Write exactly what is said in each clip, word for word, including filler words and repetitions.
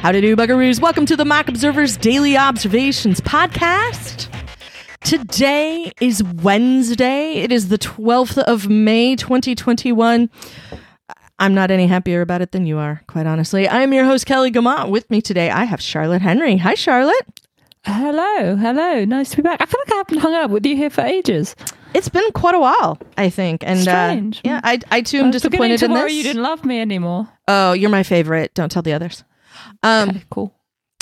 Howdy do, buggaroos. Welcome to the Mac Observer's Daily Observations podcast. Today is Wednesday. It is the twelfth of May, twenty twenty-one. I'm not any happier about it than you are, quite honestly. I am your host, Kelly Gamont. With me today, I have Charlotte Henry. Hi, Charlotte. Hello, hello. Nice to be back. I feel like I haven't hung out with you here for ages. It's been quite a while, I think. And Strange. Uh, yeah, I, I too am I disappointed to in worry this. You didn't love me anymore. Oh, you're my favorite. Don't tell the others. Um, okay, cool.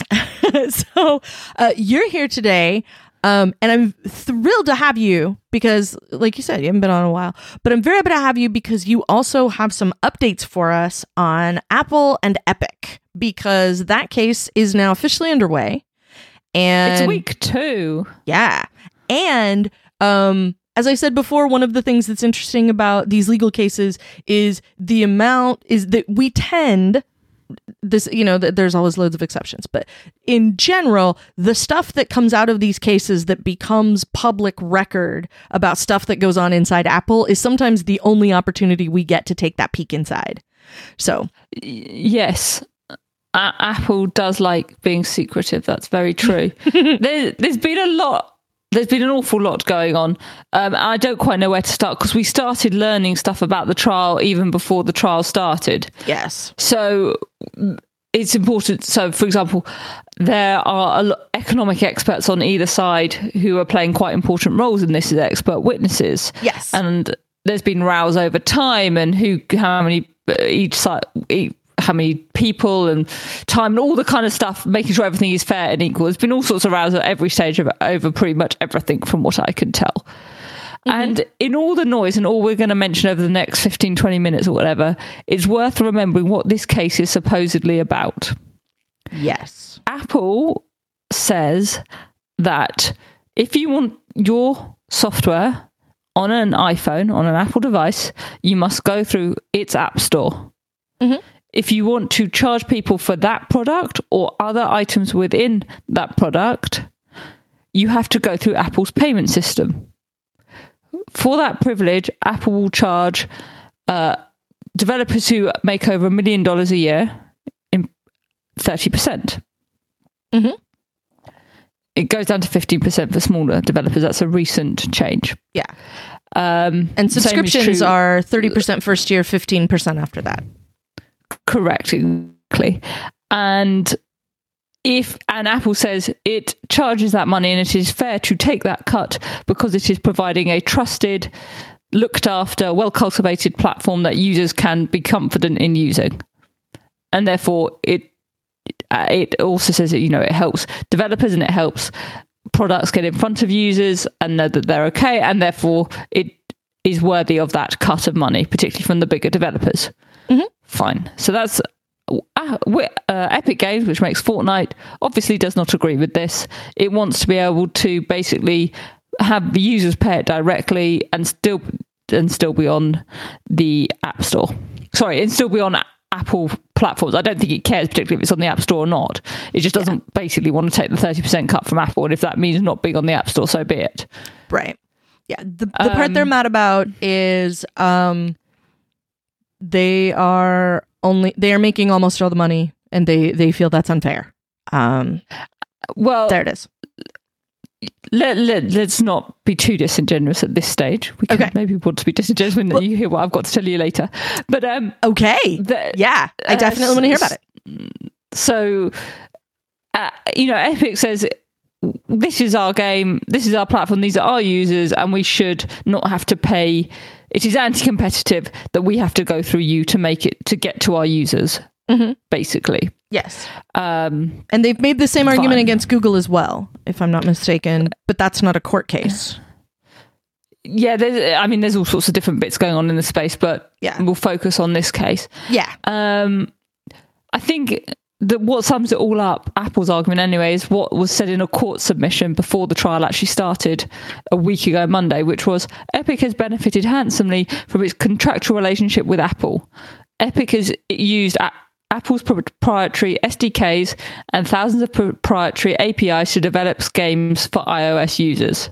so uh, you're here today, um, and I'm thrilled to have you because, like you said, you haven't been on in a while. But I'm very happy to have you because you also have some updates for us on Apple and Epic, because that case is now officially underway. And it's week two. Yeah. And um, as I said before, one of the things that's interesting about these legal cases is the amount is that we tend this, you know, th- there's always loads of exceptions, but in general, the stuff that comes out of these cases that becomes public record about stuff that goes on inside Apple is sometimes the only opportunity we get to take that peek inside. So, y- yes. Uh, Apple does like being secretive. That's very true. there, there's been a lot. There's been an awful lot going on. Um, I don't quite know where to start because we started learning stuff about the trial even before the trial started. yes. So it's important. So, for example, there are a lot economic experts on either side who are playing quite important roles in this as expert witnesses. Yes. And there's been rows over time and who, how many each side, each, how many people and time and all the kind of stuff, making sure everything is fair and equal. There's been all sorts of rows at every stage of over pretty much everything from what I can tell. Mm-hmm. And in all the noise and all we're going to mention over the next fifteen, twenty minutes or whatever, it's worth remembering what this case is supposedly about. Yes. Apple says that if you want your software on an iPhone, on an Apple device, you must go through its App Store. Mm-hmm. If you want to charge people for that product or other items within that product, you have to go through Apple's payment system. For that privilege, Apple will charge uh, developers who make over a million dollars a year in thirty percent. Mm-hmm. It goes down to fifteen percent for smaller developers. That's a recent change. Yeah. Um, and subscriptions are thirty percent first year, fifteen percent after that. Correct, exactly. And if and Apple says it charges that money and it is fair to take that cut because it is providing a trusted, looked after, well-cultivated platform that users can be confident in using. And therefore, it it also says that, you know, it helps developers and it helps products get in front of users and know that they're okay, and therefore it is worthy of that cut of money, particularly from the bigger developers. Mm-hmm. Fine. So that's uh, uh, Epic Games, which makes Fortnite, obviously does not agree with this. It wants to be able to basically have the users pay it directly and still and still be on the App Store. Sorry, and still be on Apple platforms. I don't think it cares particularly if it's on the App Store or not. It just doesn't yeah. basically want to take the thirty percent cut from Apple, and if that means not being on the App Store, so be it. Right. Yeah. The, the um, part they're mad about is um, they are only they are making almost all the money, and they they feel that's unfair. Um, well, there it is. Let, let, let's not be too disingenuous at this stage. We can okay. maybe want to be disingenuous when well, you hear what I've got to tell you later. But um, okay, the, yeah, I definitely uh, want to hear about it. So, uh, you know, Epic says this is our game, this is our platform, these are our users, and we should not have to pay. It is anti-competitive that we have to go through you to make it to get to our users. Mm-hmm. Basically, yes. Um, and they've made the same fine. argument against Google as well, if I'm not mistaken. But that's not a court case. Yeah, there's, I mean, there's all sorts of different bits going on in the space, but yeah. we'll focus on this case. Yeah. Um, I think that what sums it all up, Apple's argument anyway, is what was said in a court submission before the trial actually started a week ago Monday, which was Epic has benefited handsomely from its contractual relationship with Apple. Epic has used a- Apple's proprietary S D Ks and thousands of proprietary A P Is to develop games for iOS users.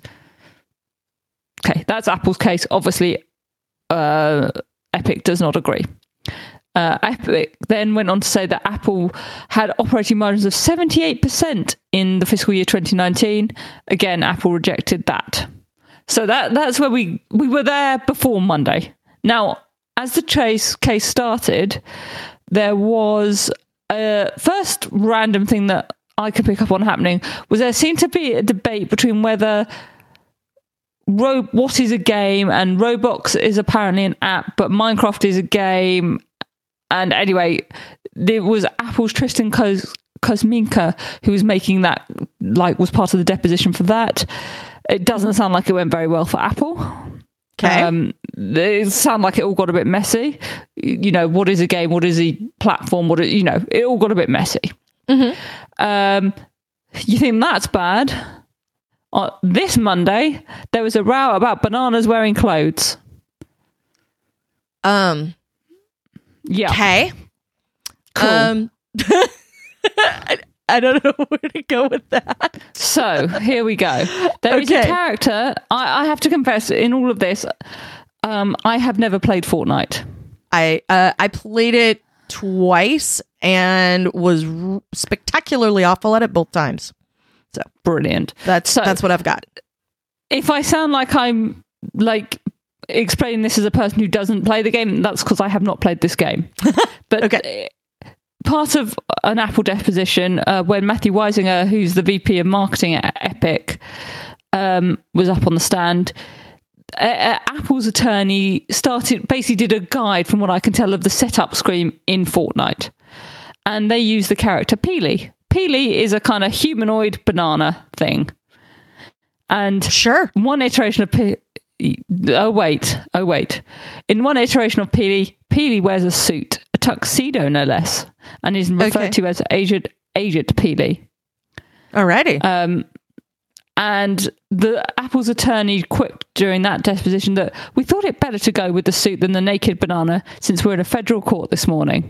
Okay, that's Apple's case. Obviously, uh, Epic does not agree. Uh, Epic then went on to say that Apple had operating margins of seventy-eight percent in the fiscal year twenty nineteen. Again, Apple rejected that. So that that's where we, we were there before Monday. Now, as the chase case started, there was a first random thing that I could pick up on happening was there seemed to be a debate between whether Ro- what is a game and Roblox is apparently an app, but Minecraft is a game. And anyway, there was Apple's Tristan Kos- Kosminka who was making that, like, was part of the deposition for that. It doesn't sound like it went very well for Apple. Okay. Um, it sounded like it all got a bit messy. You know, what is a game? What is a platform? What is, you know, it all got a bit messy. Mm-hmm. Um, you think that's bad? Uh, this Monday, there was a row about bananas wearing clothes. Um. Yeah. Okay. Cool. Um. I, I don't know where to go with that. So here we go. There is Okay. a character. I, I have to confess, in all of this, um, I have never played Fortnite. I uh, I played it twice and was r- spectacularly awful at it both times. So Brilliant. that's So- that's what I've got. If I sound like I'm like explaining this as a person who doesn't play the game, that's because I have not played this game. But Okay. part of an Apple deposition, uh, when Matthew Weisinger, who's the V P of marketing at Epic, um, was up on the stand, uh, uh, Apple's attorney started basically did a guide, from what I can tell, of the setup screen in Fortnite, and they use the character Peely. Peely is a kind of humanoid banana thing, and Sure. one iteration of Pe- oh wait, oh wait, in one iteration of Peely, Peely wears a suit, a tuxedo no less, and is referred Okay. to as Agent Agent Peely. Alrighty. Um, and the Apple's attorney quipped during that deposition that we thought it better to go with the suit than the naked banana since we're in a federal court this morning.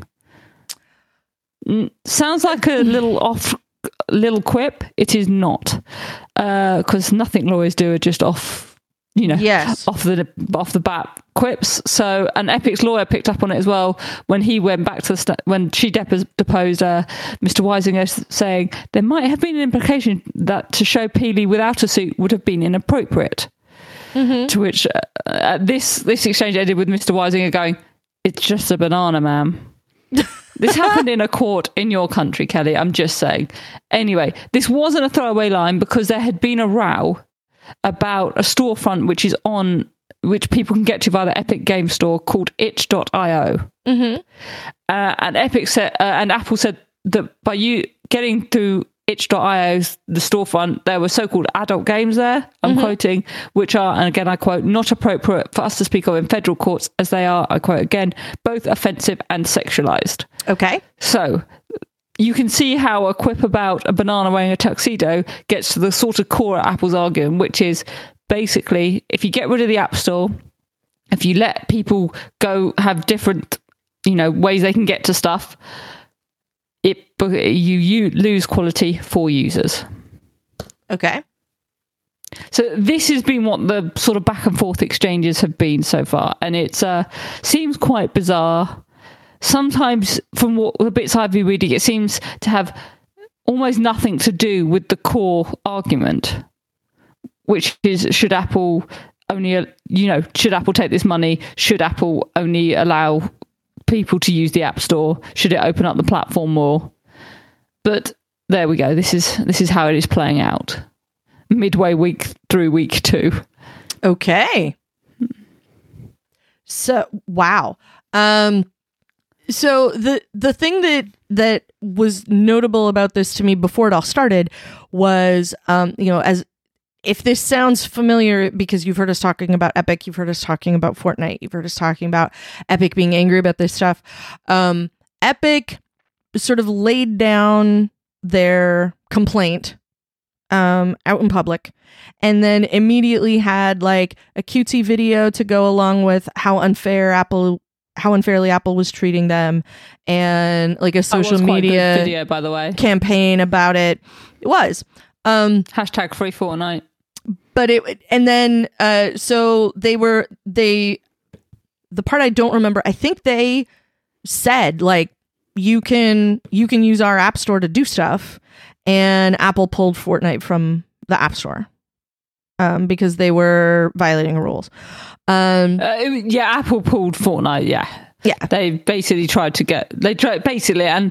Mm, sounds like a little off, little quip. It is not, because nothing lawyers do are just off, you know, Yes. off the off the bat quips. So an Epic's lawyer picked up on it as well when he went back to the st- when she depos- deposed uh, Mister Weisinger, s- saying there might have been an implication that to show Peely without a suit would have been inappropriate. Mm-hmm. To which uh, uh, this this exchange ended with Mister Weisinger going, "It's just a banana, ma'am." This happened in a court in your country, Kelly. I'm just saying. Anyway, this wasn't a throwaway line because there had been a row about a storefront which is on, which people can get to via the Epic Game Store called itch dot io. Mm-hmm. Uh, and Epic said, uh, and Apple said that by you getting through itch dot io's the storefront, there were so-called adult games there, I'm Mm-hmm. quoting, which are, and again I quote, not appropriate for us to speak of in federal courts as they are, I quote again, both offensive and sexualized. Okay. So you can see how a quip about a banana wearing a tuxedo gets to the sort of core of Apple's argument, which is basically if you get rid of the App Store, if you let people go have different, you know, ways they can get to stuff, it you you lose quality for users. Okay. So this has been what the sort of back and forth exchanges have been so far, and it's uh, seems quite bizarre. Sometimes, from what the bits I've been reading, it seems to have almost nothing to do with the core argument, which is should Apple only, you know, should Apple take this money? Should Apple only allow people to use the App Store? Should it open up the platform more? But there we go. This is this is how it is playing out. Midway week through week two. Okay. So wow. Um so the the thing that that was notable about this to me before it all started was um you know, as if this sounds familiar because you've heard us talking about Epic, you've heard us talking about Fortnite, you've heard us talking about Epic being angry about this stuff. Um Epic sort of laid down their complaint um out in public and then immediately had like a cutesy video to go along with how unfair Apple how unfairly Apple was treating them and like a social That was quite a good media video, by the way. campaign about it. It was um Hashtag free Fortnite. but it and then uh so they were they the part I don't remember, I think they said like you can you can use our app store to do stuff, and Apple pulled Fortnite from the app store um, because they were violating rules. Um, uh, yeah, Apple pulled Fortnite. Yeah, yeah. They basically tried to get they tried basically, and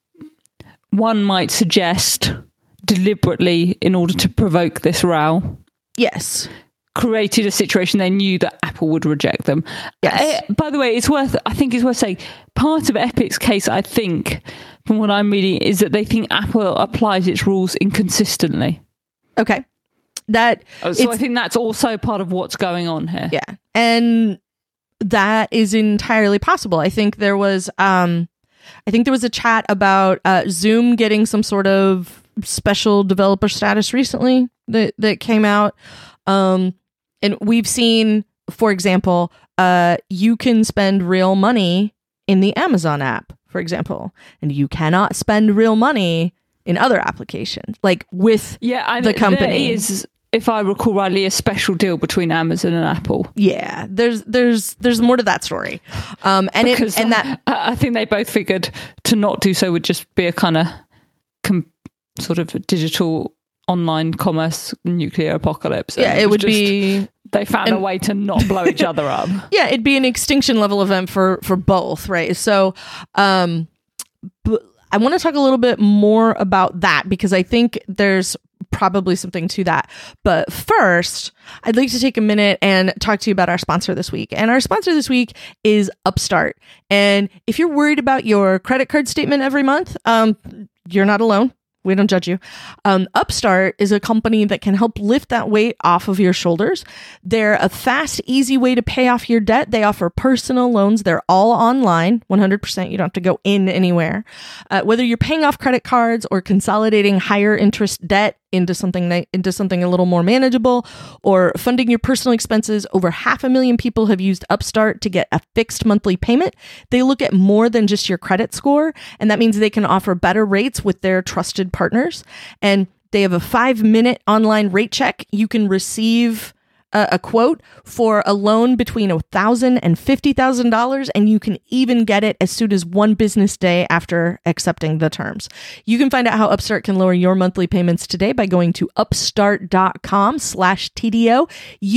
one might suggest deliberately in order to provoke this row. Yes. Created a situation they knew that Apple would reject them. Yes. Uh, by the way, it's worth. I think it's worth saying part of Epic's case, I think, from what I'm reading, is that they think Apple applies its rules inconsistently. Okay. That. So I think that's also part of what's going on here. Yeah, and that is entirely possible. I think there was. Um, I think there was a chat about uh, Zoom getting some sort of special developer status recently that that came out. Um, And we've seen, for example, uh, you can spend real money in the Amazon app, for example, and you cannot spend real money in other applications, like with yeah, I, the company. There is, if I recall rightly, a special deal between Amazon and Apple. Yeah, there's there's there's more to that story, um, and because it and that I think they both figured to not do so would just be a kind of com- sort of digital. Online commerce nuclear apocalypse. Yeah, it, it would just, be. They found and, a way to not blow each other up. Yeah, it'd be an extinction level event for for both, right? So, um, but I want to talk a little bit more about that because I think there's probably something to that. But first, I'd like to take a minute and talk to you about our sponsor this week. And our sponsor this week is Upstart. And if you're worried about your credit card statement every month, um, you're not alone. We don't judge you. Um, Upstart is a company that can help lift that weight off of your shoulders. They're a fast, easy way to pay off your debt. They offer personal loans. They're all online, one hundred percent. You don't have to go in anywhere. Uh, whether you're paying off credit cards or consolidating higher interest debt into something that, into something a little more manageable, or funding your personal expenses, over half a million people have used Upstart to get a fixed monthly payment. They look at more than just your credit score, and that means they can offer better rates with their trusted partners. And they have a five-minute online rate check. You can receive a, a quote for a loan between one thousand dollars and fifty thousand dollars, and you can even get it as soon as one business day after accepting the terms. You can find out how Upstart can lower your monthly payments today by going to upstart.com slash TDO,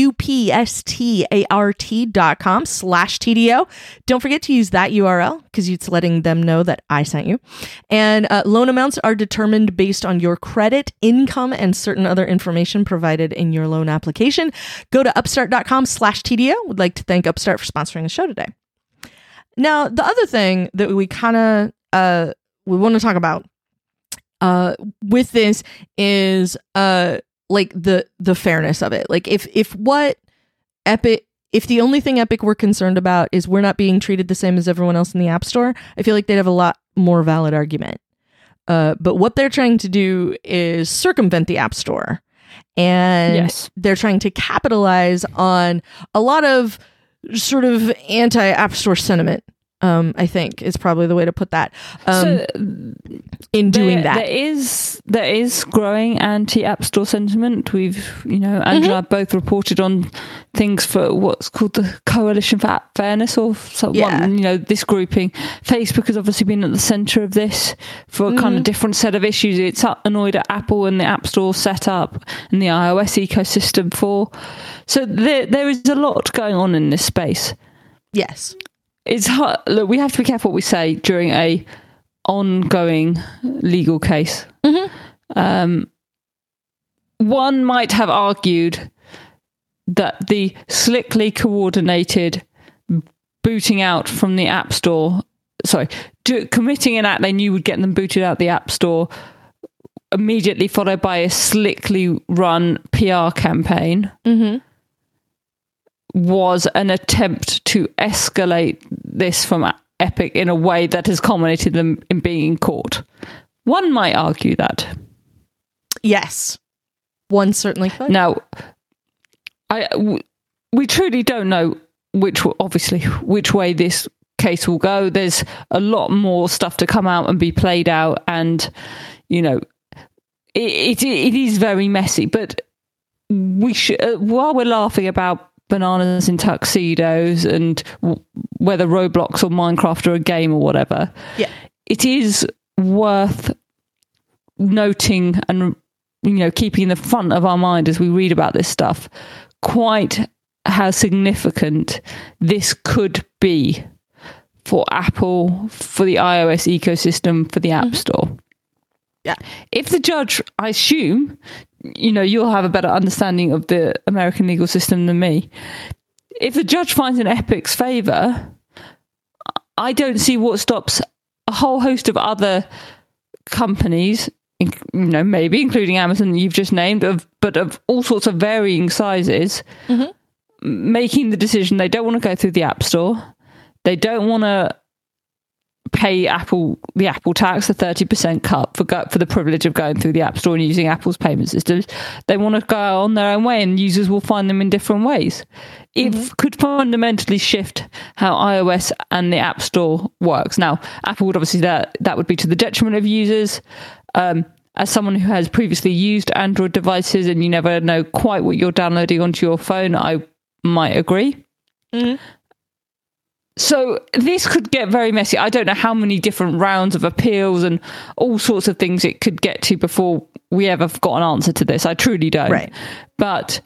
U-P-S-T-A-R-T dot com slash TDO. Don't forget to use that U R L because it's letting them know that I sent you. And uh, loan amounts are determined based on your credit, income, and certain other information provided in your loan application. Go to upstart.com slash TDO. Would like to thank Upstart for sponsoring the show today. Now, the other thing that we kind of uh, we want to talk about uh, with this is uh, like the the fairness of it. Like if if what Epic, if the only thing Epic we're concerned about is we're not being treated the same as everyone else in the App Store, I feel like they'd have a lot more valid argument. Uh, but what they're trying to do is circumvent the App Store. And yes. They're trying to capitalize on a lot of sort of anti-App Store sentiment, um, I think is probably the way to put that. Um, so in doing there, that. There is there is growing anti-App Store sentiment. We've, you know, Angela mm-hmm. and I both reported on things for what's called the Coalition for App Fairness, or so yeah. one, you know, this grouping. Facebook has obviously been at the centre of this for a mm-hmm. kind of different set of issues. It's annoyed at Apple and the App Store set up and the iOS ecosystem for. So there there is a lot going on in this space. Yes. It's hard. Look, we have to be careful what we say during a ongoing legal case. Mm-hmm. Um, one might have argued that the slickly coordinated booting out from the App Store, sorry, do, committing an act they knew would get them booted out the App Store, immediately followed by a slickly run P R campaign, mm-hmm. was an attempt to escalate this from Epic in a way that has culminated them in being in court. One might argue that. Yes. One certainly could. Now, I, w- we truly don't know which, obviously, which way this case will go. There's a lot more stuff to come out and be played out. And, you know, it, it, it is very messy. But we should, uh, while we're laughing about bananas in tuxedos and w- whether Roblox or Minecraft are a game or whatever. Yeah. It is worth noting and, you know, keeping in the front of our mind as we read about this stuff quite how significant this could be for Apple, for the iOS ecosystem, for the App mm-hmm. Store. Yeah. If the judge, I assume, you know, you'll have a better understanding of the American legal system than me. If the judge finds in Epic's favour, I don't see what stops a whole host of other companies, you know, maybe including Amazon that you've just named, of but of all sorts of varying sizes, mm-hmm. making the decision they don't want to go through the App Store. They don't want to pay Apple the Apple tax, the thirty percent cut for go, for the privilege of going through the App Store and using Apple's payment systems. They want to go on their own way, and users will find them in different ways. It mm-hmm. could fundamentally shift how iOS and the App Store works. Now, Apple would obviously that that would be to the detriment of users. Um, as someone who has previously used Android devices, and you never know quite what you're downloading onto your phone, I might agree. Mm-hmm. So this could get very messy. I don't know how many different rounds of appeals and all sorts of things it could get to before we ever got an answer to this. I truly don't. Right. But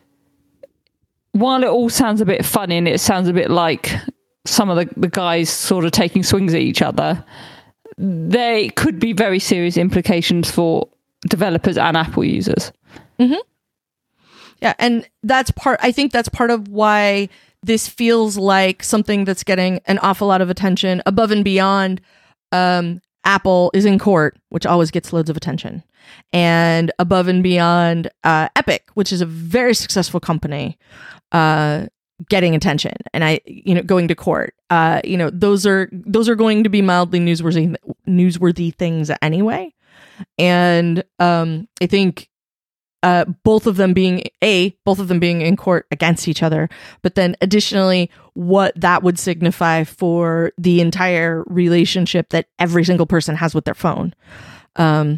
while it all sounds a bit funny and it sounds a bit like some of the, the guys sort of taking swings at each other, there could be very serious implications for developers and Apple users. Mm-hmm. Yeah, and that's part, I think that's part of why this feels like something that's getting an awful lot of attention above and beyond. Um, Apple is in court, which always gets loads of attention, and above and beyond uh, Epic, which is a very successful company, uh, getting attention, and I, you know, going to court. Uh, you know, those are those are going to be mildly newsworthy newsworthy things anyway, and um, I think. Uh, both of them being a both of them being in court against each other, but then additionally what that would signify for the entire relationship that every single person has with their phone, um,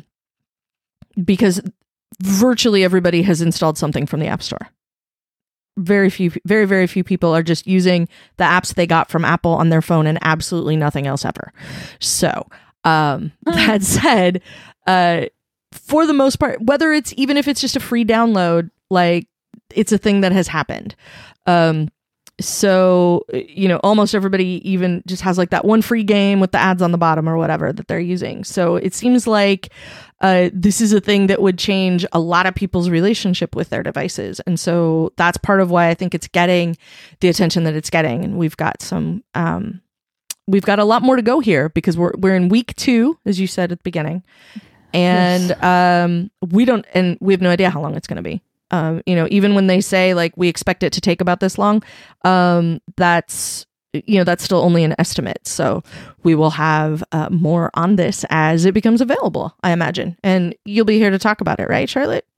because virtually everybody has installed something from the App Store. Very few, very very few people are just using the apps they got from Apple on their phone and absolutely nothing else ever. So um, that said, uh. for the most part, whether it's even if it's just a free download, like it's a thing that has happened. Um, so, you know, almost everybody even just has like that one free game with the ads on the bottom or whatever that they're using. So it seems like uh, this is a thing that would change a lot of people's relationship with their devices. And so that's part of why I think it's getting the attention that it's getting. And we've got some, um, we've got a lot more to go here because we're, we're in week two, as you said at the beginning. And yes. um, we don't, and we have no idea how long it's going to be. Um, you know, even when they say like we expect it to take about this long, um, that's you know that's still only an estimate. So we will have uh, more on this as it becomes available, I imagine. And you'll be here to talk about it, right, Charlotte?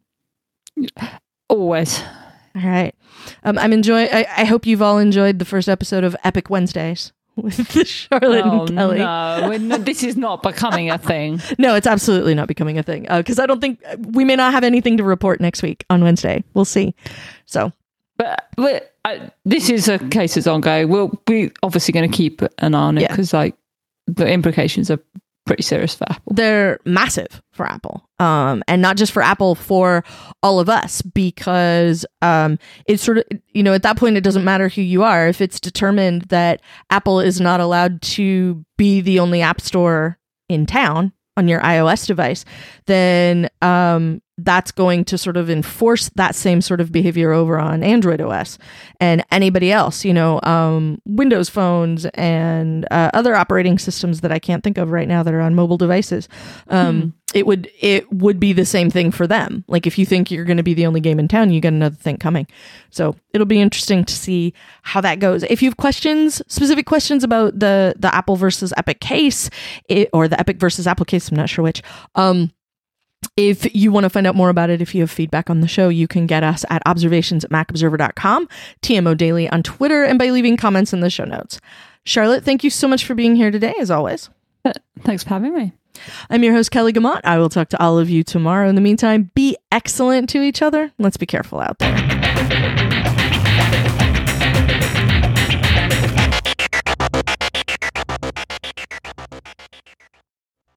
Always. All right. Um, I'm enjoying. I, I hope you've all enjoyed the first episode of Epic Wednesdays with Charlotte oh, and Kelly. No, not, this is not becoming a thing. No, it's absolutely not becoming a thing. Because uh, I don't think we may not have anything to report next week on Wednesday. We'll see. So, but, but uh, this is a case that's ongoing. We'll be obviously going to keep an eye on it because, yeah. like, the implications are pretty serious for Apple. They're massive for Apple. Um, and not just for Apple, for all of us, because um, it's sort of, you know, at that point, it doesn't matter who you are. If it's determined that Apple is not allowed to be the only app store in town on your iOS device, then um, that's going to sort of enforce that same sort of behavior over on Android O S and anybody else, you know, um, Windows phones and uh, other operating systems that I can't think of right now that are on mobile devices. Um, hmm. It would it would be the same thing for them. Like if you think you're going to be the only game in town, you get another thing coming. So it'll be interesting to see how that goes. If you have questions, specific questions about the the Apple versus Epic case, it, or the Epic versus Apple case, I'm not sure which. Um, If you want to find out more about it, if you have feedback on the show, you can get us at observations at mac observer dot com, T M O Daily on Twitter, and by leaving comments in the show notes. Charlotte, thank you so much for being here today, as always. Thanks for having me. I'm your host, Kelly Guimont. I will talk to all of you tomorrow. In the meantime, be excellent to each other. Let's be careful out there.